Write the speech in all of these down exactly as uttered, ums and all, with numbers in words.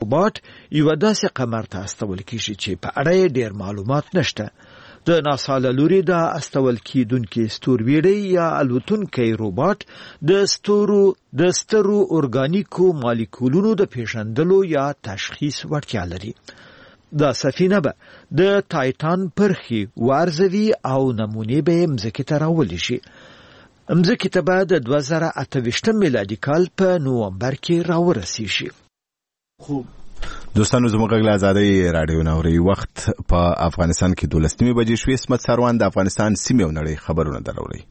روباټ یو داسې قمر ته استول کیږي چې په اړه ډیر معلومات نشته. د ناسا له لوري د استول کیدونکو ستورویړی یا الوتونکي روباټ د ستورو د سترو اورګانیکو مالیکولونو د پیژندلو یا تشخیص وړتیا لري. دا سفینه به د ټایټان پرخي وارزوي او نمونه به مځکې ته راولي شي. مځکې ته به د دوه زره اته ویشتم میلادي کال په نوامبر کې راورسیږي. خوب دوستانو زموږ غږ له آزادۍ راډیو نوري وخت په افغانستان کې دولسمې بجې شوې. اسمت سروان د افغانستان سیمې او نړۍ خبرونه دراوړي.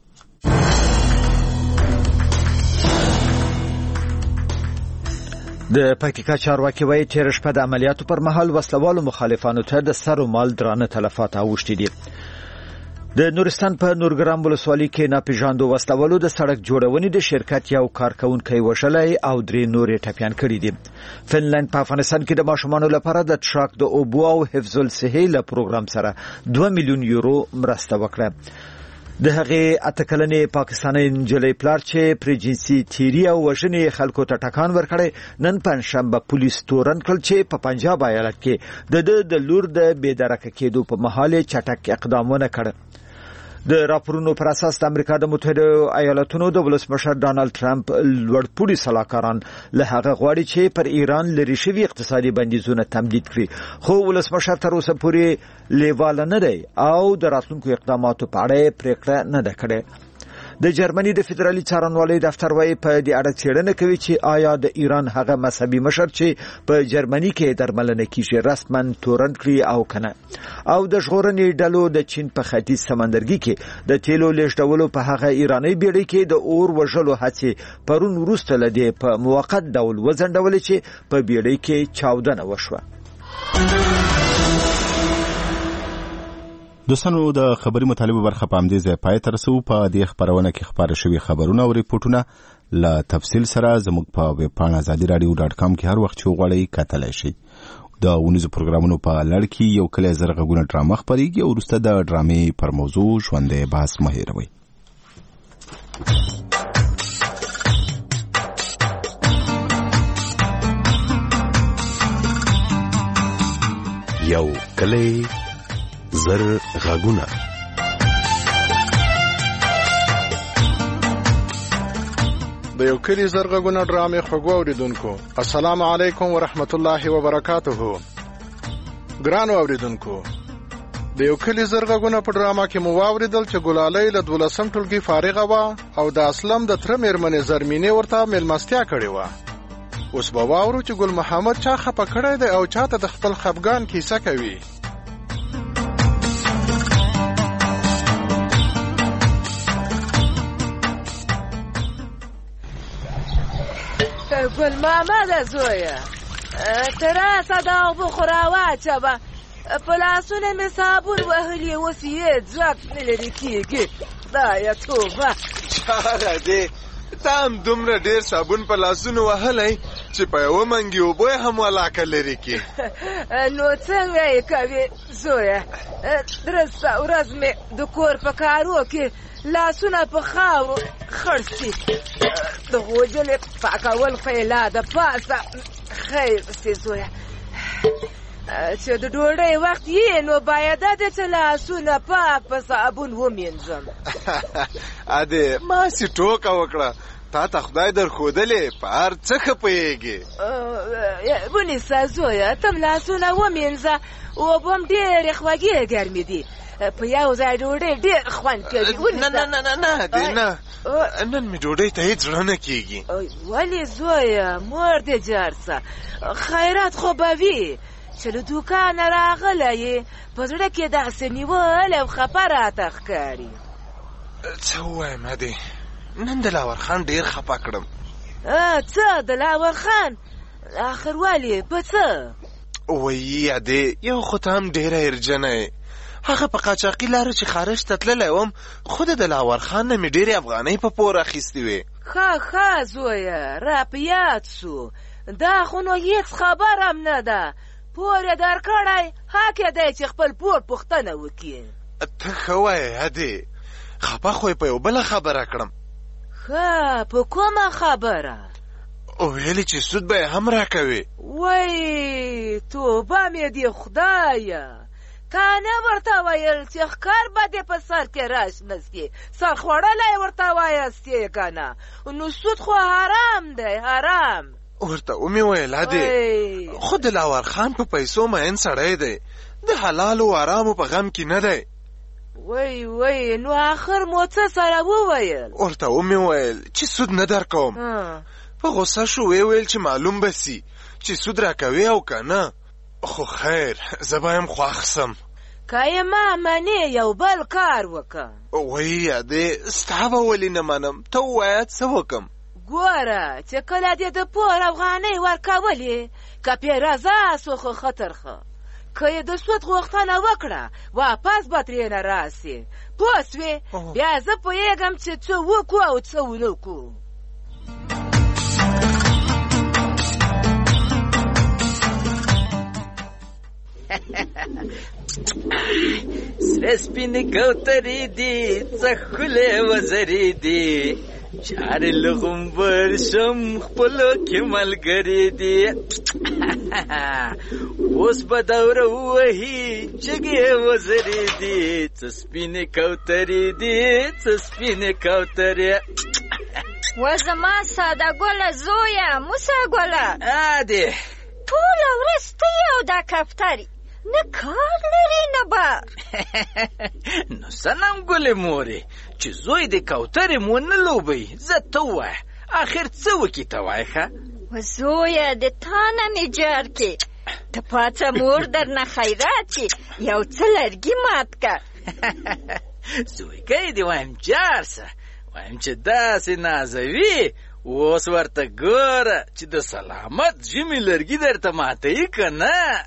د پکتیکا چارواکي وایي تیر شپه د عملیاتو پر مهال وسلوالو مخالفانو ته د سر او مال درانه تلفات اوښتي دي. د نورستان په نورګرام ولسوالۍ کې ناپېژاندو وسلوالو د سړک جوړونې د شرکت یو کارکونکي وشلای او درې نورې ټپيان کړي دي. فنلند په افغانستان کې د ماشومانو لپاره د ټراک د اوبو او حفظ الصحې له پروګرام سره دوه میلیون یورو مرسته وکړه. د هغې اته کلنې پاکستاني نجلۍ پلار چې پر جنسي تیری او وژنې خلکو ته ټکان ورکړی نن پنځشنبه پولیس تورن کړ چې په پنجاب ایالت کې د د لور د بېدرکه کېدو په مهال چټک اقدامونه کړ. د راپورونو پر اساس د امریکا د متحده ایالاتونو د ولسمشر ډانلډ ټرمپ لوړپوړي سلاکاران له هغه غواړي چې پر ایران لري شوی اقتصادي بندیزونه تمدید کړي، خو ولسمشر تر اوسه پورې لیواله نه دی او د راتلونکو اقداماتو په اړه پریکړه نه ده کړې. د جرمني د فدرالي څارنوالۍ دفتر وايي په دې اړه څېړنه کوي چې آیا د ایران هغه مذهبي مشر چې په جرمني کې درملنه کیږي رسما تورن کړي او کنه. او د ژغورنې ډلو د چین په ختیځ سمندرګي کې د تیلو لیږدولو په هغه ایراني بیړۍ کې د اور وژلو هڅې پرون وروسته لدی په موقت ډول وځنډولې چې په بیړۍ کې چاودنه وشوه. دوستانو د خبري مطالبه برخه په همدې ځای پای ته رسو. په دې خبرونه کې خبره شوی خبرونه او ریپورتونه له تفصیل سره زموږ په ویب پاڼه آزادي رادیو ډاټ کام کې هر وخت چې وغواړئ کتلای شئ. د ونیزو پروګرامونو په لړ کې یو کلی زر غږونه ډرامه خپرېږي او وروسته د ډرامې پر موضوع ژوندی بحث مه هېروئ. یو کلی زر غږونه. د یو کلی زر غږونه ډرامې خوږو اوریدونکو السلام علیکم ورحمت الله وبرکاته. ګرانو اوریدونکو د یو کلی زر غږونه په ډرامه کې مو واوریدل چې ګلالۍ له دولسم ټولګي فارغه وه او د اسلم د تره میرمنې زرمینې ورته میلمستیا کړې وه. اوس به واورو چې ګل محمد چا خفه کړی دی او چاته د خپل خفګان کیسه کوي. ګل محمده زویه تراسه دا اوبه خو راواچوه، په لاسونه مې صابون وهلي اوس یې ځواک نه لرې کېږي. خدایه توبه چاره دی تا هم دومره ډېر صابون په لاسونو وهلی چې په یوه منګي اوبه هم ولاکه لرې کړي. نو څنګه یې کوې زویه؟ درسته ورځ مې د کور په کارو کې لاسونه په خاورو خړسي، د غوجلې پاکول خیلا د پاسه خیر سي زویه. چې د ډوډۍ وخت یې نو باید د چې لاسونه پاک په صابون ومینځم. ادې ماسې ټوکه وکړه، تا ته خدای در ښودلې په هر څه ښه پوهېږې. ونیسه زویه تم لاسونه ومینځه، اوبه هم ډېرې خوږې ګرمې دي، په یو ځای ډوډۍ ډېر خوند کوي. نه نه نه نه دې نه نن مې ډوډۍ ته هېڅ زړه نه کېږي. ولې زویه مور دې جار څه خیرات خو به وي چې له دوکانه راغلی یې په زړه کې داسې نیول او خفه راته ښکاري. څه ووایم ادې نن د لاور خان ډېر خفه کړم. څه د لاور خان؟ آخر ولې په څه؟ وایي ادې یو خو ته هم ډېره ارجنه یې، هغه په قاچاقي لاره چې خارج ته تللی وم خو د دلاور خان نه مې ډېرې افغانۍ په پور اخیستې وې. ښه ښه زویه را په یاد سو، دا خو نو هېڅ خبر هم نه ده، پور یې درکړی حق دی چې خپل پور پوښتنه وکړي. ته ښه وایې ادې، خفه خو یې په یو بله خبره کړم. ښه په کومه خبره؟ ویلې چې سود به یې هم راکوي. وای توبه مې دې خدایه، تا نه ورته ویل چې ښکار به دې په سر کې راشنه سي، سر خوړلی ورته وایستې که نه؟ نو سود خو حرام دی، حرام. ورته ومې ویل ادې خو دلاور خان په پیسو مین سړی دی، د حلالو و حرامو په غم کې نه دی. وای وای نو آخر مو څه سره وویل؟ ورته ومې ویل چې سود نه در کوم. په غصه شو وی ویل چې معلوم به سي چې سود را کوي او که نه. خو خیر زه به یم خوښ سم. که یې ما منې یو بل کار وکړه. وایي ادې ستا به ولې نه منم، ته ووایه څه وکړم؟ ګوره چې کله دې د پور افغانۍ ورکولې که پې رضا سو خو خطر ښه، که یې د سود غوښتنه وکړه واپس به ترېنه راسې، پوه سوې؟ بیا زه پوهېږم چې څه وکړو او څه ونه کړو. سره سپینې کوترې دي څه ښکلې وزرې دي، چارې له غومبر شم خپلو کې ملګرې دي. اوس به دوره ووهي چږې وزرې دي، څه سپینې کوترې دي څه سپینې کوترې. و زما ساده ګله زویه موسه ګله، ادې ټوله ورځ ته او دا کفترې، نه کار لري نه بار. نو سلام ګلې مورې چې زوی د کوترې مو نه لوبوي، زه ته ووایه آخر څه وکړي ته وایه ښه؟ و زویه د تا نه مې جار کې، ته پاڅه مور در نه خیرات کې یو څه لرګي مات که. زویګی دې وایم جار سه، وایم چې داسې نازوي اوس ورته ګوره چې د سلامت ژمي لرګي درته ماتوي که نه.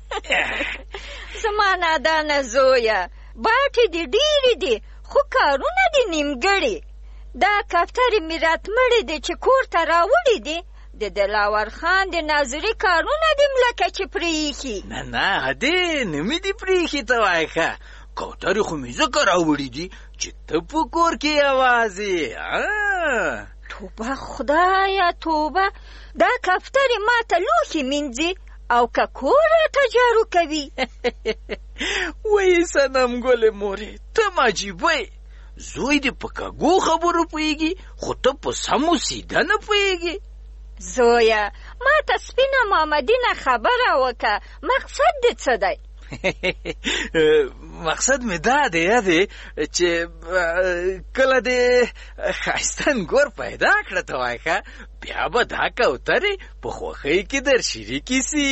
زما نادانه زویه باټې دې ډېرې دي خو کارونه دې نیمګړي. دا کفترې مې راتمړې دي چې کور ته راوړې دي، د دلاور خان د ناظري کارونه دې ملکه چې پرېښي. نه نه هدې نه مې دې پرېښي ته وایه ښه، کوترې خو مې ځکه راوړې دي چې ته په کور کې یوازې. توبه خدایه توبه، دا کفترې ما ته لوښي مینځي او که کور راته جارو کوي. وایي صنم ګلې مورې ته عجیبه یې، زوی دې په کږو خبرو پوهېږي خو ته په سمو سیده نه پوهېږي. زویه ما ته سپینه مامدینه خبره وکړه، مقصد دې څه دی؟ مقصد مې دا دی یادې چې کله دې ښایسته ګور پیدا کړه ته وایه ښه، بیا به دا کوترې په خوښۍ کې در شریکې سي.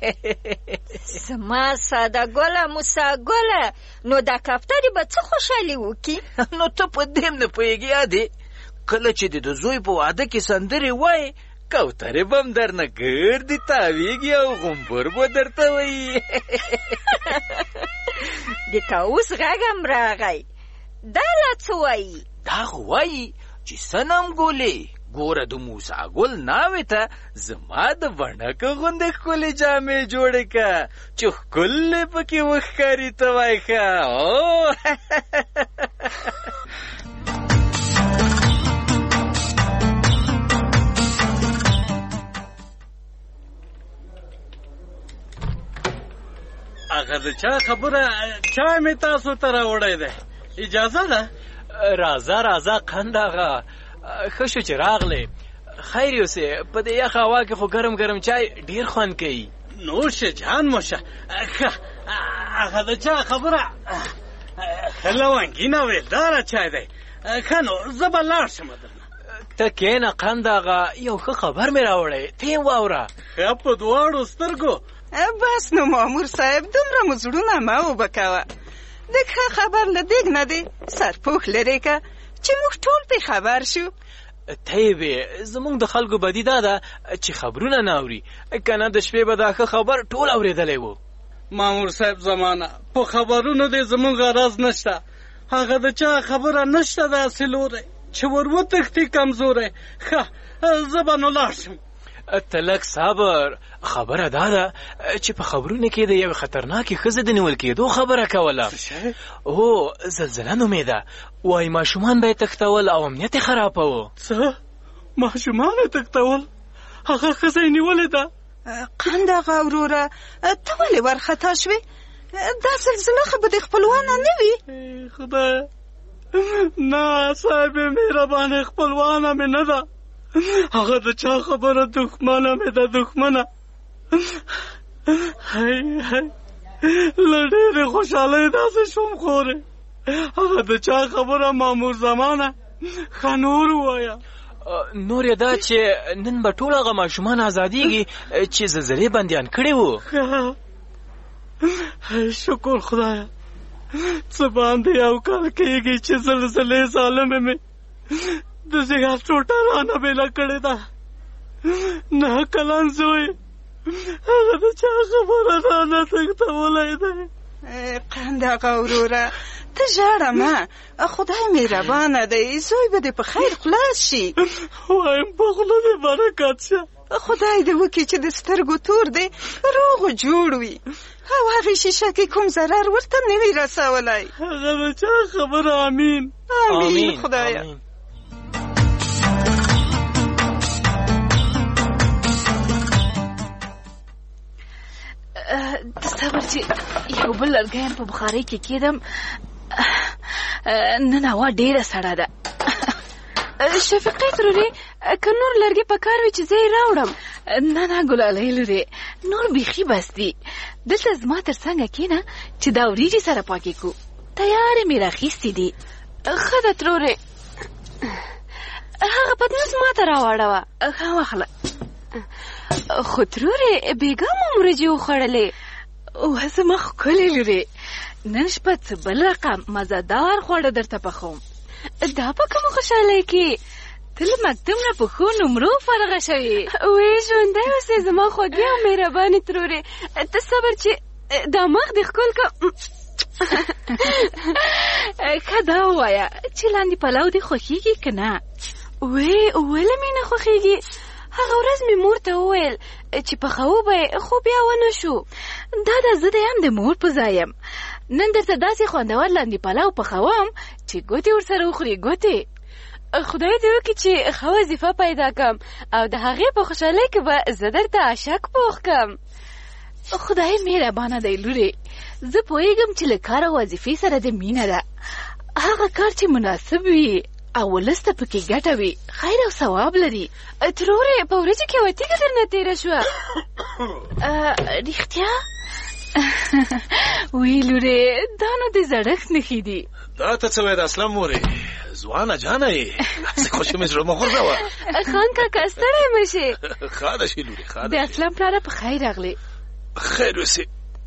زما ساده ګله موسه ګله، نو دا کفترې به څه خوشحالي وکړي؟ نو ته په دې هم نه پوهېږې یادې، کله چې د زوی په واده کې سندرې وایې کوترې به هم درنه ګردې تاویږي او غومبر به درته وایي. د طاووس غږ هم راغی، دا لا څه وایي؟ دا خو وایي چې صنم ګلې ګوره د موسی ګل ناوې ته زما د بڼکه غوندې ښکلې جامې جوړې که چې ښکلې پکې وښکاري ته وایي ښه. هغه د چا خبره چا مې تاسو ته راوړی دی؟ اجازه ده؟ راځه راځه قند هغه ښه شو چې راغلی. خیر یوسې په دې یخه هوا کې خو ګرم ګرم چای ډېر خوند کوي. نوشه جان موشه، هغه د چا خبره ښه لونګینه ویلداره چای دی. ښه نو زه به لاړ شم درنه. ته کښېنه قند هغه یو ښه خبر مې راوړی، ته یې واوره. ښه په دواړو سترګو. بس نو مامور صاحب دومره مو زړونه مه اوبه کوه، د ښه خبر نه دیګ نه دی، سرپوښ لرې که چې موږ ټول پې خبر شو. طیبې زمونږ د خلکو بدي دا ده چې خبرونه نه اوري، که نه د شپې به دا ښه خبر ټول اورېدلی و. مامور صاحب زمانه په خبرونو دی زمونږ غرض نشته، هغه د چا خبره نشته داسې لوری چې ور وتښتي کمزوری. ښه زه به نو لاړ شم. ته لږ صبر. خبره دا ده چې په خبرونه کې د یو خطرناکې ښځې د نیول کېدو خبره کوله. هو زلزله نومېده، وایي ماشومان به یې تښتول او امنیت یې خراباوه. څه ماشومان یې تښتول؟ هغه ښځه یې نیولې ده؟ قند هغه وروره ته ولې ورخطا شوې؟ دا زلزله خو به د خپلوانه نه وي؟ خدایه نه صاحب مهربانه خپلوانه مې نه ده، هغه د چا خبره دښمنه مې ده دښمنه. هی هی له ډېرې خوشحالۍ داسې شوم خورې هغه د چا خبره مامور زمانه ښه نور ووایه. نور یې دا چې نن به ټول هغه ماشومان ازادېږي چې زلزلې بندیان کړي وو. شکر خدایه څه باندې یو کال کېږي چې زلزلې ظالمې مې د ځیګر ټوټه رانه بېله کړې ده. نه کلن زوی هغه د چا خبره رانه تښتولی دی. قند هغه وروره ته ژاړه مه، خدای مهربانه دی، زوی به دې په خیر خلاص شي. وایم په خوله دې برکت شه. خدای دې وکړي چې د سترګو تور دی روغ و جوړ وي او هغې شیشه کې کوم ضرر ورته نه وي رسولی. هغه د چا خبره امین امین خدایه. د صبر چې یو بل لرګی هم په بخارۍ کې کېدم، نن هوا ډېره سړه ده. شفیقې ترورې که نور لرګي په کار وي چې زه یې راوړم؟ نه نه ګلالۍ لورې نور بیخي بس دي. دلته زما تر څنګه کښېنه چې دا وریجې سره پاکې کړو، تیارې مې راخیستې دي. ښه ده ترورې، هغه پتنوس ما ته راواړوه. ښه واخله. خو ترورې بېګا مو وریجې وخوړلې. اوه زما ښکلې لورې، نن شپه څه بل رقم مزهدار خواړه درته پخوم. دا په کومه خوشحالۍ کې ته له مکتب نه په ښو نمرو فارغه شوې. وې ژوندی اوسې زما خوږې او مهربانې ترورې، ته صبر چې دا مخ دې ښکل که. ښه دا ووایه چې لاندې پلو دې خوښېږي که نه؟ وې ولې مې نه خوښېږي؟ هغه ورځ مې مور ته وویل چې پخوو به یې، خو بیا ونه شو. دا د زه دی هم د مور په ځای یم. نن درته داسې خوندور لاندې پلو پخوم چې ګوتې ورسره وخوري ګوتې. خدای دې وکړي چې ښه وظیفه پیدا کړم او د هغې په خوشحالۍ کې به زه درته عشق پوخ کړم. خدای مهربانه دی لورې، زه پوهېږم چې له کار او وظیفې سره د مینه ده. هغه کار چې مناسب وي او ولس ته پکې ګټه وي خیر او ثواب لري. ترورې په ورځې کې یوه تیږه درنه تېره شوه. رښتیا؟ وی لورې دا نو د زړښت نښې دي. دا ته څه وایې د اسلام مورې؟ ځوانه جانه یې هسې خوشې مې زړه مه غورځوه. خان کاکا ستړی مه شې. ښه ده شي لورې ښه ده. د اسلام پلاره په خیر راغلې. خیر اوسې.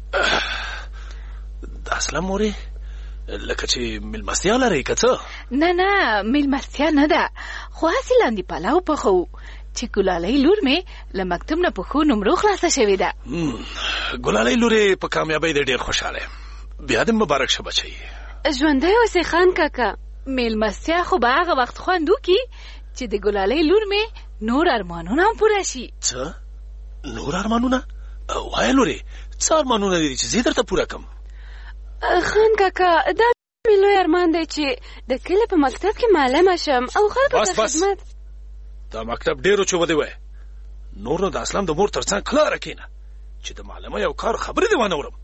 د اسلام مورې لکه چې مېلمستیا لرئ که څه؟ نه نه مېلمستیا نه ده، خو هسې لاندې پلو پخوو چې ګلالۍ لور مې له مکتب نه په ښو نمرو خلاصه شوې ده. ګلالۍ لورې په کامیابۍ دې ډېر خوشحاله یم، بیا دې مبارک شه بچی. ژوندی اوسې خان کاکا. مېلمستیا خو به هغه وخت خوند وکړي چې د ګلالۍ لور مې نور ارمانونه هم پوره شي. څه نور ارمانونه؟ وایه لورې څه ارمانونه دي چې زه درته پوره کړم؟ خان کاکا دا مې لوی ارمان دی چې د کلي په مکتب کې معلمه شم او خلکو ته خدمت. دا مکتب ډېرو چې ودې وایه، نور نو د اسلام د مور تر څنګ کلاره کښېنه چې د معلمه یو کار خبرې دې وانه ورم.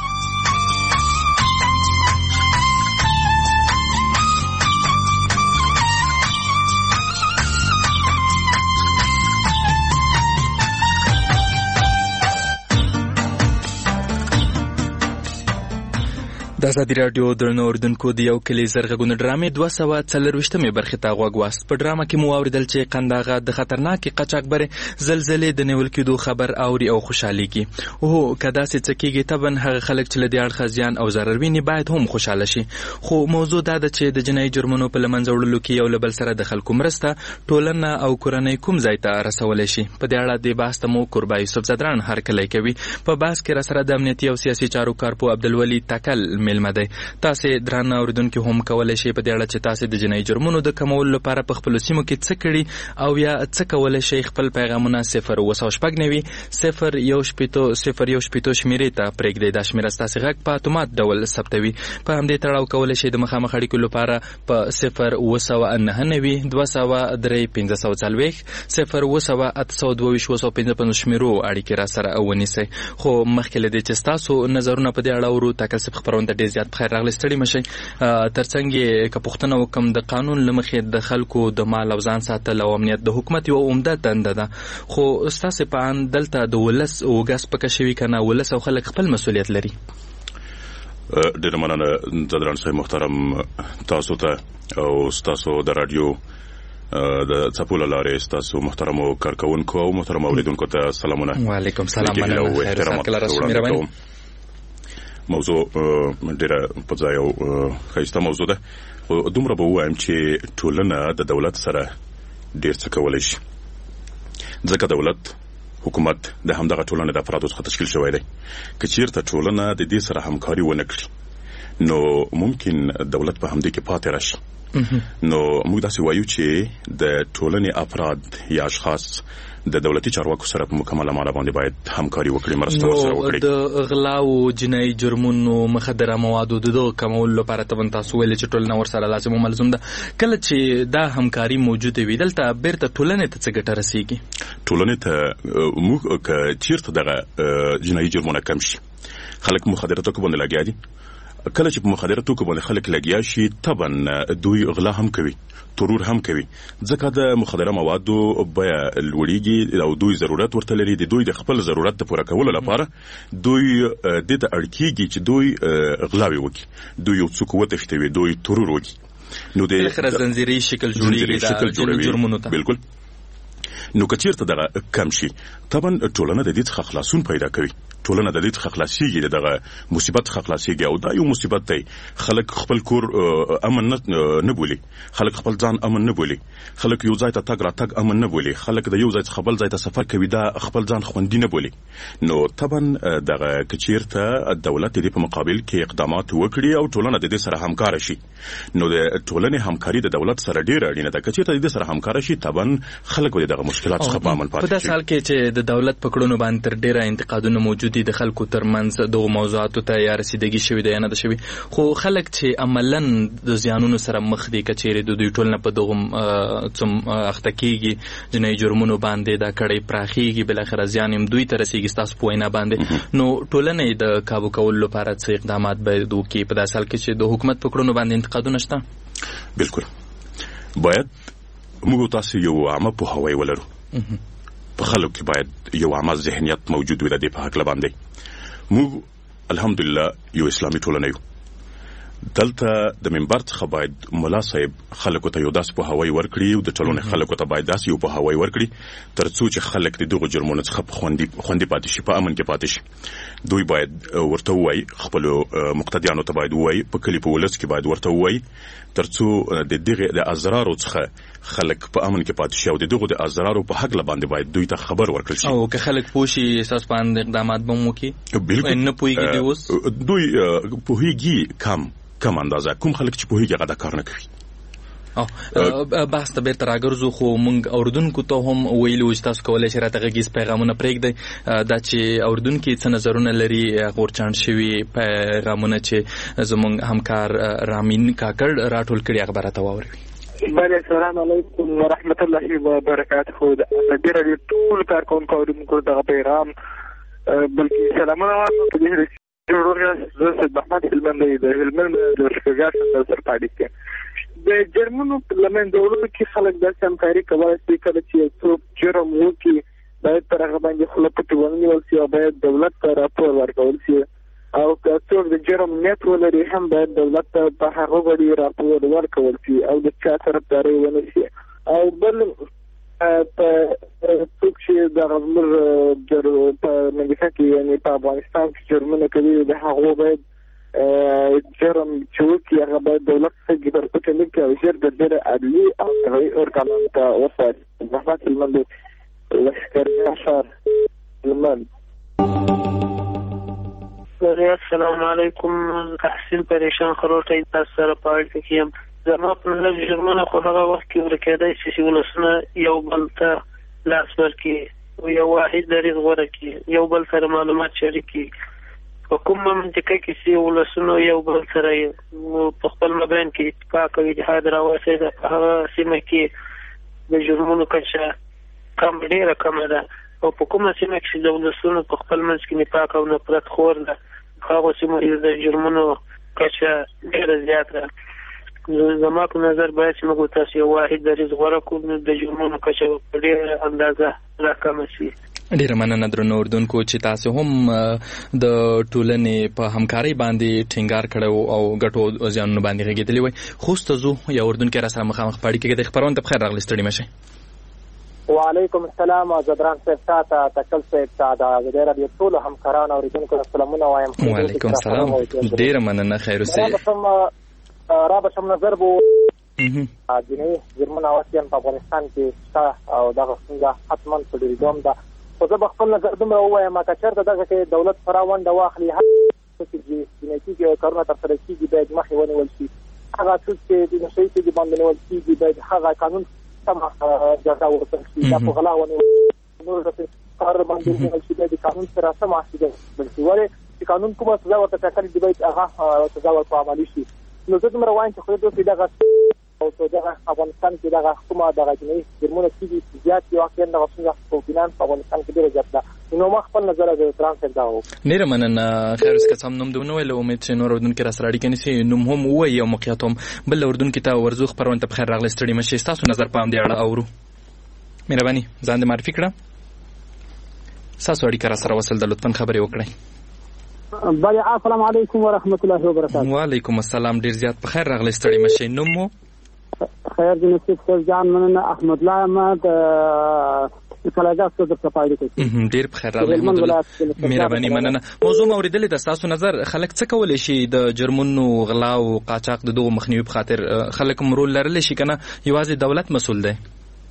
د ازادي راډیو درنو اوریدونکو د یو کلي زرغونې ډرامې دوه سوه څلرویشتمې برخې ته غوږ واست. په ډرامه کې مو واورېدل چې قنداغه د خطرناکې قاچاقبرې زلزلې د نیول کېدو خبر اوري او خوشحالېږي. هو که داسې څه کېږي طبعا هغه خلک چې له دې اړخه زیان او ضرر ویني باید هم خوشحاله شي. خو موضوع دا ده چې د جنایي جرمونو په له منځه وړلو کې یو له بل سره د خلکو مرسته ټولنه او کورنۍ کوم ځای ته رسولی شي. په دې اړه د بحث ته مو کوربه یوسف زدران هرکلی کوي. په بحث کې راسره د امنیتي او سیاسي چارو کارپو عبدالولي تکل میلمه دی. تاسې درانه اورېدونکي هم کولی شئ په دې اړه چې تاسې د جنایي جرمونو د کمولو لپاره په خپلو سیمو کې څه کړي او یا څه کولی شئ خپل پیغامونه صفر اووه سوه شپږ نوي صفر یو شپېتو صفر یو شپېتو شمېرې ته پرېږدئ. دا شمېره ستاسې غږ په اتومات ډول ثبتوي. په همدې تړاو کولی شئ د مخامخ اړیکو لپاره په صفر اووه سوه نهه نوي دوه سوه درې پنځه سوه څلوېښت صفر اووه سوه اته سوه دوه ویشت اووه سوه پنځه پنځوس شمېرو اړیکې را سره ونیسئ. خو مخکې له دې چې ستاسو نظرونه په دې اړه اورو، تاکل صاحب خپرونه ته ډېر زیات په خیر راغلی. ستړي مه شئ. تر څنګ یې که پوښتنه وکړم، د قانون له مخې د خلکو د مال او ځان ساتل او امنیت د حکومت یوه عمده دنده ده، خو ستاسې په اند دلته د ولس اوږه سپکه شوي که نه ولس او خلک خپل مسؤلیت لري؟ ډېره مننه ځدران صاحب محترم، تاسو ته او ستاسو د راډیو د څپو له لارې ستاسو محترمو کارکوونکو او محترمو اورېدونکو ته سلامونه. وعلیکم سلام. مننه. خیر وسات کله راسو مهرباني. موضوع ډېره په ځای او ښایسته موضوع ده، خو دومره به ووایم چې ټولنه د دولت سره ډېر څه کولی شي، ځکه دولت حکومت د همدغه ټولنې د افرادو څخه تشکیل شوی دی. که چېرته ټولنه د دې سره همکاري ونه کړي نو ممکن دولت په همدې کې پاتې راشي. نو موږ داسې وایو چې د ټولنې افراد یا اشخاص د دولتي چارواکو سره په مکمله مانا باندې باید همکاري وکړي، مرسته ورسره وکړي. د غلا او جنایي جرمونو، مخدره موادو د دغو کمولو لپاره طبعا تاسو ویلې چې ټولنه ورسره لازم او ملزوم ده. کله چې دا همکاري موجوده وي دلته بیرته ټولنې ته څه ګټه رسیږي؟ ټولنې ته موږ که چېرته دغه جنایي جرمونه کم شي، خلک مخدره توکو باندې لګیا دي، کله چې په مخدره توکو باندې خلک لګیا شي طبعا دوی غلا هم کوي، ترور هم کوي، ځکه د مخدره موادو بیه لوړیږي او دوی ضرورت ورته لري. د دوی د خپل ضرورت د پوره کولو لپاره دوی دې ته اړ کېږي چې دوی غلاوې وکړي، دوی یو څوک وتښتوي، دوی ترور وکړي. نو د بالاخره زنځیري شکل جوړیږي د جرمونو ته. بالکل. نو که چېرته دغه کم شي طبعا ټولنه د دې څخه خلاصون پیدا کوي، ټولنه د دې څخه خلاصيږي، دغه مصیبت څخه خلاصيږي. او دا یو مصیبت دی. خلک خپل کور امن نه بولي، خلک خپل ځان امن نه بولي، خلک یو ځای ته تګ راتګ امن نه بولي، خلک د یو ځای څخه بل ځای ته سفر کوي، دا خپل ځان خوندي نه بولي. نو طبعا دغه که چېرته دولت دې په مقابل کې اقدامات وکړي او ټولنه د دې سره همکاره شي، نو د ټولنې همکاري د دولت سره ډېره اړینه ده. که چېرته د دې سره همکاره شي طبعا خلک به دغه مشکلات څخه په امن پاتې شي. په داسې حال کې چې د دولت په کړنو باندې تر ډېره انتقادونه موجود دي د خلکو ترمنځ دغو موضوعاتو ته یا رسیدګي شوې ده یا نه ده شوې، خو خلک چې عملاً د زیانونو سره مخ دي، که چېرې د دوی ټولنه په دغو څوم اخته کېږي جنایي جرمونو باندې، دا کړۍ پراخېږي، بالاخره زیان هم دوی ته رسېږي ستاسو په وینا باندې، نو ټولنې د کابو کولو لپاره څه اقدامات باید وکړي په داسې حال کې چې د حکومت په کړنو باندې انتقادونه شته؟ بالکل. باید موږ تاسو یو عامه پوهاوی ولرو، په خلکو کې باید یو عامه ذهنیت موجود وي د دې په هکله باندې. موږ الحمدلله یو اسلامي ټولنه یو. دلته د منبر څخه باید ملا صاحب خلکو ته یو داسې پوهاوی ورکړي او د ټولنې خلکو ته باید داسې یو پوهاوی ورکړي تر څو چې خلک د دغو جرمونو څخه په خوندي خوندي پاتې شي، په امن کې پاتې شي. دوی باید ورته ووایي، خپلو مقتدیانو ته باید ووایي، په کلي په ولس کې باید ورته ووایي تر څو د دغه د اضرارو څخه خلک په امن کې پاتې شي او د دغه د اضرارو په حق باندې باید دوی ته خبر ورکړل شي. او که خلک پوه شي اساس باندې اقدامات به وکړي. بالکل نه پوهېږي اوس دوی پوهېږي کم کم اندازه، کوم خلک چې پوهېږي هغه دا کار نه کوي. او بحث ته بیرته راګرځو، خو موږ اوریدونکو ته هم ویلو چې تاسو کولی شئ راته غږیز پیغامونه پرېږدئ، دا چې اوریدونکي څه نظرونه لري، غورچاڼ شوي پیغامونه چې زموږ همکار رامین کاکړ راټول کړي هغه به راته واوروي. بله، السلام علیکم ورحمت الله وبرکاته. د ازادي راډیو ټول کارکوونکو اوریدونکو دغه پیغام بلکې سلامونه وایم. زه سید محمد هلمندی د هلمند د شفاګار څخه سره تعریف کوم. د جرمونو له منځه وړلو کې خلک داسې همکاري کولی شي، کله چې یو څوک جرم وکړي باید پر هغه باندې خوله پټې ونیول شي او باید دولت ته راپور ورکول شي، او که څوک د جرم نیت ولري هم باید دولت ته په هغه وړي راپور ورکول شي او د چا طرفداري ونه شي. او بل په څوک چې دغه زموږ په مملکت کې یعنې په افغانستان کې جرمونه کوي د هغو باید جرم چې وکړي هغه باید دولت څخه پر پټه نه کړي او ژر د ډېره عدلي او فرعي ارګانونو ته وسپاري. محمد هلمند لښکرګاه ښار هلمند. السلام علیکم. تحصیل پریشان خروټی تاسو سره په اړیکه کې یم. زما په نظر جرمونه خو هغه وخت کې ورکېدای شي چې ولسونه یو بل ته لاس ورکړي، یو واحد دریځ غوره کړي، یو بل سره معلومات شریک کړي. په کومه منطقه کې چې ولسونه یو بل سره په خپل مابین کې اتفاق او اتحاد راوستي، په هغه سیمه کې د جرمونو کچه کم ډېره کمه ده، او په کومه سیمه کې د ولسونو په خپل منځ کې نفاق او نفرت خور ده، هغه سیمه کې د جرمونو کچه ډېره زیاته ده. زما په نظر باید چې موږ تاسو یو واحد دریځ غوره کړو، نو د جرمونو کچه په ډېره اندازه راکمه شي. ډیره مننه درنو اردوونکو چې تاسو هم د ټولنې په همکارۍ باندې ټینګار کړو او ګټو ځانونو باندې غږېدلی وای. خوست زو یا اردوونکي را سره مخامخ پاړی کې د خبرونه ته بخیر راغلی، ستړي مشئ. وعلیکم السلام. زدران صاحب تاسو تکل صاحب تاسو د رادیو ټول همکاران او اوریدونکو سلامونه وایم. وعلیکم السلام. ډیره مننه. خیر اوسئ. را به شم نظر بو جنې جرمن اوسیان په افغانستان کې شته او دغه څنګه حتما په ډېر دوام ده. خو زه به خپل نظر دومره ووایم که چېرته دغه کې دولت پوره ونډه واخلي، هر چې جنایتي کارونه ترسره کېږي باید مخې ونیول شي. هغه څوک چې د نشهیي توکي باندې نیول کېږي باید هغه قانون سمه جزا ورکړل شي. دا په غلا ونیول نور کار باندې ونیول شي، باید د قانون سره سم اخیستل شي. ولې چې قانون کومه سزا ورته ټاکلې دي باید هغه سزا ورته عملي شي. نو زه دومره وایم چې خدای دوی دغه او دغه افغانستان کې دغه حکومت دغه جنایي جرمونه کېږي زیات دي، واقعا دغه څنګه توپینان په افغانستان کې ډېره زیات ده. نو ما خپل نظر د ترانسفر دا و. ډېره مننه. خیر اوس که څه هم نوم دونه ویل، امید چې نور اردوونکي را سره اړیکه نیسي، نوم هم ووایي او موقعیت هم. بل اردوونکي ته ورځو خپرونه ته بخیر راغلی، ستړي مشئ. ستاسو نظر په همدې اړه اورو. مهرباني ځان دې معرفي کړه، ستاسو اړیکه را سره وصل ده، لطفا خبرې وکړئ. بله السلام علیکم ورحمت الله وبرکاته. وعلیکم السلام. ډیر زیات په خیر راغلی، ستړي مشئ. نوم مو؟ خیر دې نصیب صاحب جان. مننه. احمد الله احمد کلاګا صدر صفایي کوي. ډیر په خیر راغلی احمد الله. مهرباني مننه. موضوع مو اوریدلې ده، تاسو نظر خلک څه کولای شي د جرمونو غلا او قاچاق د دوه مخنیوي په خاطر؟ خلک مرول لرلی شي کنه یوازې دولت مسؤل دی؟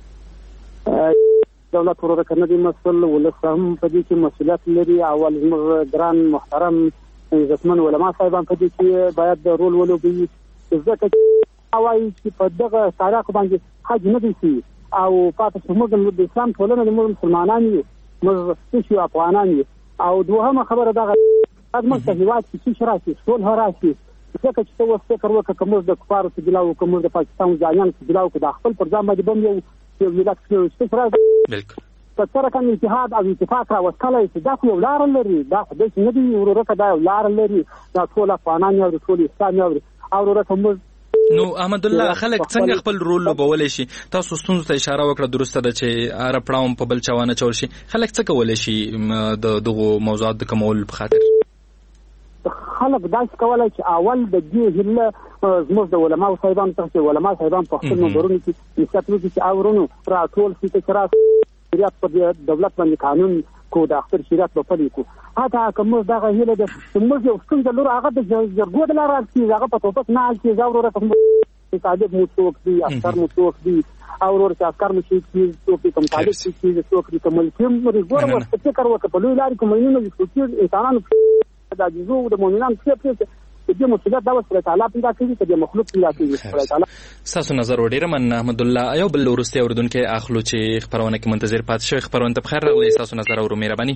دولت ورته کنه دی مسؤل، ولس هم په دې کې مسؤلیت لري. اول موږ ګران محترم عزتمن علما صاحبان په دې کې باید رول ولوبي، ځکه چې وایي چې په دغه تاریخ باندې حج نه دي شي او پاتې موږ د اسلام ټولنه د مسلمانان یو، موږ چې افغانان یو. او دوهمه خبره دغه موږ ته هیواد کې چې راشي ټول راشي، ځکه چې څه وخت فکر وکړه کوم د کفارو څخه جلاو کوم د پاکستان ځایان څخه جلاو کړه خپل پر ځان باندې بم یو یو ملت کې څه راځي. بالکل په سره کوم اتحاد او اتفاق را وکړای چې دا خو لار لري، دا خو د نه دی ورورکه دا لار لري، دا ټول افغانان او ټول اسلام او ورورکه موږ. نو احمد الله خلک څنګه خپل رول لوبولی شي؟ تاسو ستونزو ته اشاره وکړه، درسته ده چې رپړاوم په بل چاونه چول شي. خلک څه کولی شي د دغو موضوعات د کمولو په خاطر؟ خلک داسې کولی چې اول د دې هیله زموږ د علماو صاحبانو څخه چې علما صاحبان په خپل منبرونو کې نصیحت وکړي چې اورونو راټول شي چې راس شریعت په دولت باندې قانون کو د اختر شریعت په پلي کو. حتی که موږ دغه هیله ده چې موږ یو ستونزه لرو، هغه د جرګو د لاره کېږي، هغه په ټوپک نه حل کېږي. او وروره که صادق مو څوک دي، عسکر مو څوک دي، او وروره چې عسکر مو شهید کېږي څوک دي، که مطالب کېږي څوک دي، که ملکي ګوره ورته فکر وکړه په لویې لارې کې مینونه دي څوک انسانانو د عجیزو د مؤمنانو پرې دې مسؤلیت دا وسره تعالی پیدا کړی چې د مخلوق پیدا کړي. تعالی تاسو نظر وړي من احمد الله ایو بل ورسته اوردونکو اخلو چې خبرونه کې منتظر پات شي. خبرونه ته بخیر راغلی، تاسو نظر اورو مهرباني.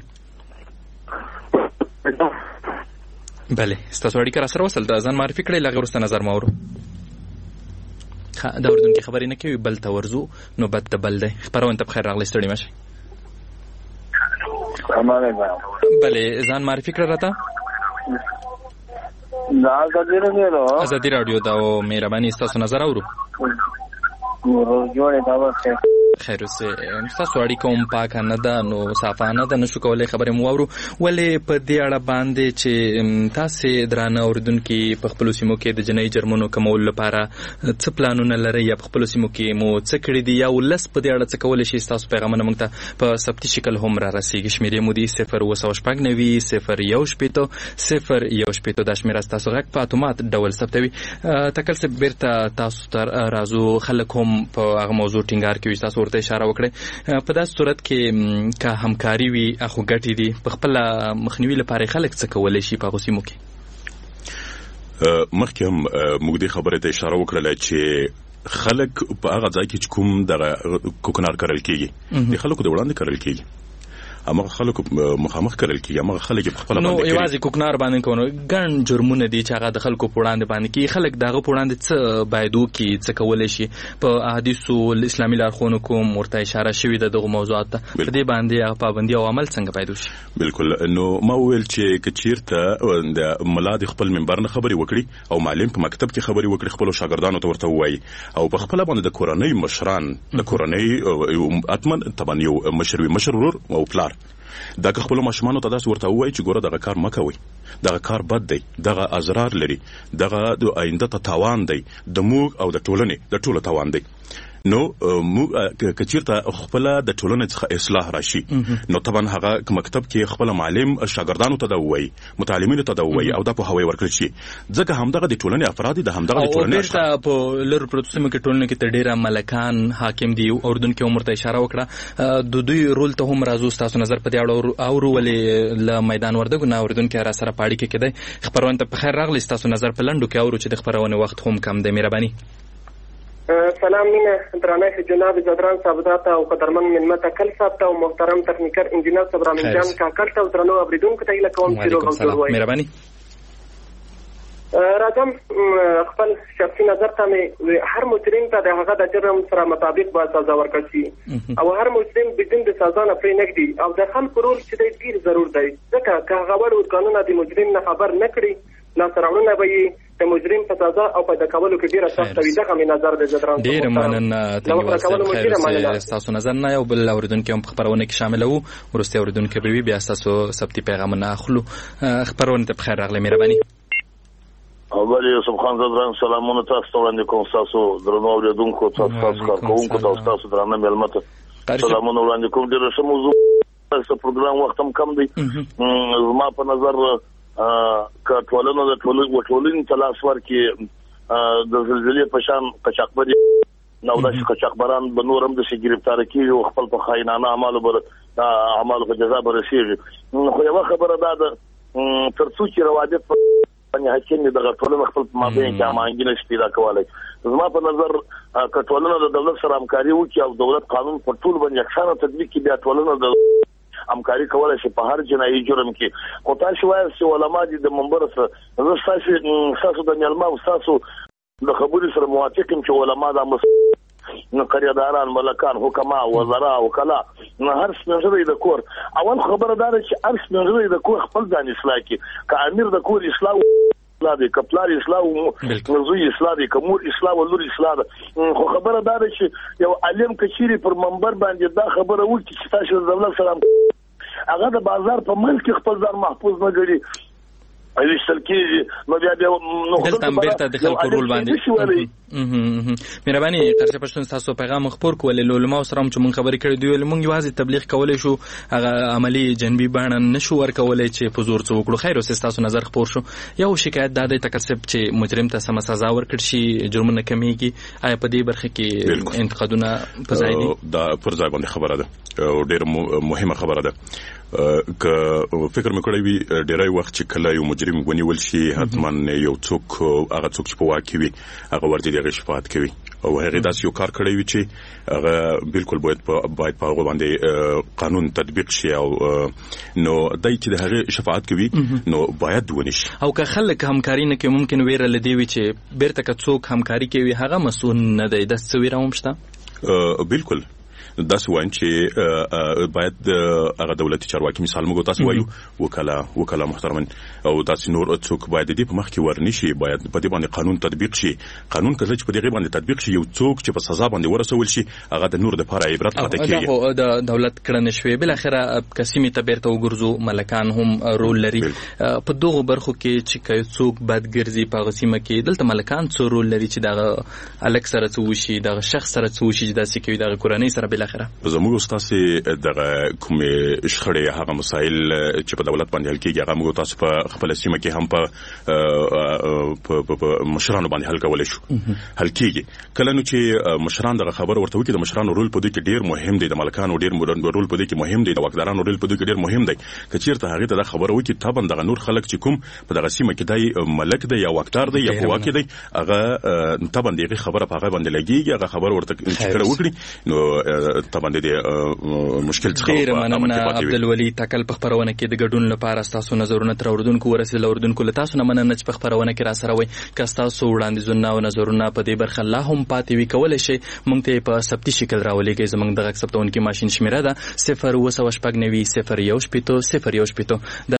بله تاسو اړیکه را سره وصل ده، ځان معرفي کړئ، لږ وروسته نظر ما اورو. دا اوردونکو خبرې نه کوي، بل ته ورزو نو بد ته بل دی. خبرونه ته بخیر راغلی، ستړي مشئ. بله ځان معرفي کړئ راته. دا ازادي راډیو ازادي راډیو دا او مهرباني تاسو نظر اورو. جوړه دا وخت خیر اوسه تاسو اړیکه هم پاکه نه ده، نو صافانه ده، نشو کولای خبرې مو اورو. ولې په دې اړه باندې چې تاسو درانه اوردونکو په خپل سیمو کې د جنایي جرمونو کمولو لپاره څه پلانونه لري یا په خپل سیمو کې مو څه کړی دي، یا ولس په دې اړه څه کولای شي؟ تاسو پیغامونه موږ ته په ثبتي شکل هم را رسیږي. شمیرې مو دي صفر اووه سوه شپږ نوي صفر یو شپېته صفر یو شپېته. دا شمیره تاسو غږ په اتومات ډول ثبتوي. تکل څه بیرته تاسو ته راځو، خلک هم په هغه موضوع ټینګار کوي، تاسو ورته اشاره وکړه. په داسې صورت کې که همکاري وي اخو ګټې دي په خپل مخنیوي لپاره خلک څه کولی شي په غوسیمو کې؟ مخکې هم موږ دې خبرې ته اشاره وکړله چې خلک په هغه ځای کې کوم دغه کوکنار کرل کېږي د خلکو د وړاندې کرل کېږي امغه خلکو مخامخ کرل کیږي امغه خلک په خپل باندې نو ایوازي کوکنار باندې کوو ګڼ جرمونه دي چې هغه د خلکو په وړاندې باندې کی خلک دغه په وړاندې څه باید وکړي څه کولای شي په احادیثو اسلامي لارښوونو کوم ورته اشاره شوې ده دغه موضوعات ته په دې باندې پابندي او عمل څنګه باید وشي؟ بالکل نو ما ویل چې کچیرته د ملا د خپل منبر نه خبري وکړي او معلم په مکتب کې خبري وکړي خپل شاګردانو ته ورته وایي او په خپل باندې د کورنۍ مشران د کورنۍ اتمن طبعا یو مشروي مشرور او پلار دا که خپل ماشومان ته داس ورته وایي چې ګوره دغه کار مکوي دغه کار بد دی دغه اضرار لري دغه د آینده ته تاوان دی د موږ او د ټولنې د ټولو تاوان دی نو موږ کچیرته خپل د ټولنې څخه اصلاح راشي نو طبعا هغه مکتب کې خپل معلم شاګردانو ته دا وایي متعلمینو ته دا وایي او دا په هوای ورکړي شي ځکه همدغه د ټولنې افراد د همدغه د ټولنې او په لر پروتسمو کې ټولنې کې تډیره ملکان حاکم دی اردن کې عمر ته اشاره وکړه د دوی رول ته هم راځو تاسو نظر په دې اړه او ولې ل میدان وردګو نه اردن کې را سره پاړی کې کېدای خبرونه ته په خیر راغلی تاسو نظر په لندو کې اورو چې د خبرونه وخت هم کم دی مهرباني. سلام مینه درنه جناب زدران صاحبزاده او قدرمن ملمت کل صاحب او محترم تکنیکر انجینر صبرامین جان کاکل ته درنو اوریدونکو ته لکوم چې روغ جوړ وای مهرباني. راځم خپل شخصي نظر ته مې هر مجرم ته د هغه د جرم سره مطابق با سزا ورکړي شي او هر مجرم بدون د سزا نه پرې نګدي او د خلکو رول چې ډیر ضرور دی ځکه که هغه ور قانون د مجرم نه خبر نه کړي لا سرونه به د مجرم په سزا او په د کولو کې ډیره سخت وي دغه مې نظر د جدران ډیر مننه ته تاسو نظر نه یو بل اوریدونکو هم خبرونه کې شامل وو ورسته اوریدونکو به بیا تاسو سبتي پیغامونه اخلو خبرونه ته بخیر راغلی مهرباني. اول یوسف خان زدران سلامونه تاسو ته وړاندې کوم تاسو درنو اوریدونکو تاسو تاسو کارکونکو تاسو درنه ملمت سلامونه وړاندې کوم ډیره ښه موضوع تاسو پروګرام وخت هم کم دی ما په نظر که ټولنه د ټولنې تلاش ورکړي د زلزلې په شان قچاقبري نو د قچاقبران به نور هم د شي گرفتار کیږي او خپل په خاینانه اعمالو بر اعمالو په جزا برسېږي خو یو خبره ده د ترڅو چې روادت باندې حکیم د ټولنې خپل په مابین کې امانګینه پیدا کولای زما په نظر که ټولنه د دولت سره همکاري وکړي او دولت قانون په ټول باندې یکسانه تطبیق کړي بیا ټولنه د همکاري کولای شي په هر جنایي جرم کې خو تاسو وایي چې علما دي د منبر سره زه تاسو تاسو د علما او تاسو د خبرې سره موافق یم چې علما د مس نو قریاداران ملکان حکما وزرا وکلا نو هر څنګه د کور اول خبره ده چې هر څنګه د کور خپل ځان اصلاح کی که امیر د کور اصلاح اصلاح دی کپلار اصلاح او زوی اصلاح دی کومور اصلاح او لور اصلاح ده خو خبره ده چې یو عالم کچيري پر منبر باندې دا خبره وکړي چې تاسو د دولت سره هغه د بازار په منځ کې خپل ځان محفوظ نه ګڼي ایوي سلکیږي نو بیا بیا نو دلته بیرته د خلکو رول باندې مهرباني قرشه پښتون تاسو پیغام خبر کولې علماء سره چې مونږ خبرې کړې دی مونږ یوازې تبلیغ کولای شو هغه عملی جنبي باندې نشو ورکولای چې په زور څه وکړو خیر اوس تاسو نظر خبر شو یو شکایت د دې تکسب چې مجرم ته سم سزا ورکړي شي جرمونه کمیږي آیا په دې برخه کې انتقادونه په ځای دي دا پر ځای باندې خبره ده او ډېر مهمه خبره ده که فکر مې کړی وي ډېری وخت چې کله یو مجرم ونیول شي حتما یو څوک هغه څوک چې په واقع وي هغه ورته دغه شفاعت کوي او هغه داس یو کار کړی وي چې هغه بالکل باید په باید په هغه باندې قانون تطبیق شي او نو دای چې د هغه شفاعت کوي نو باید ونی شي او که خلک همکاري نه کوي ممکن ویره لدی وي چې بیرته که څوک همکاري کوي هغه مسؤل نه دی د څویره هم شته بالکل داس وایي چې باید هغه دولتي چارواکي مثال موږ تاسو وایو وکاله وکاله محترمن او تاسو نور څوک باید دې په مخ کې ورنشي باید په دې باندې قانون تطبیق شي قانون کله چې په دې باندې تطبیق شي یو څوک چې په سزا باندې ورسول شي هغه د نور د لپاره عبرت پاتې کیږي او د دولت کړنه شوی بل اخره قسمي ته بیرته وګرځو ملکان هم رول لري په دغه برخو کې چې کای څوک بد ګرځي په غسیمه کې دلته ملکان څو رول لري چې دغه الک سره څه وشي دغه شخص سره څه وشي چې داسې کوي دغه قرآني سره بل بالاخره زموږ استاد دغه کومې شخړې هغه مسایل چې په دولت باندې حل کیږي هغه موږ تاسو په خپل سیمه کې هم په په مشرانو باندې حل کولای شو حل کیږي کله نو چې مشران دغه خبر ورته وکړي د مشرانو رول په دې کې ډیر مهم دی د ملکانو ډیر رول په دې کې مهم دی د واکدارانو رول په دې کې ډیر مهم دی کچیرته هغه ته خبر وکړي تابن دغه نور خلک چې کوم په دغه سیمه کې دی ملک دی یا واکدار دی یا واکي دی هغه تابن دغه خبره په هغه باندې لګيږي هغه خبر ورته چې وکړي نو تابن دې مشکل څخه ډیر مننه عبدالولي تکل په خبرونه کې د ګډون لپاره تاسو نظرونه تر اوردونکو ورسېل اوردونکو له تاسو نه مننه چې په خبرونه کې را سره وي که تاسو وړاندیزونه او نظرونه په دې برخه لا هم پاتې وي کولای شي مونږ ته په ثبتي شکل راولېږئ زموږ د غږ ثبتونکي ماشین شمیره ده صفر اوه سوه شپږ نوي صفر یو شپېته صفر یو شپېته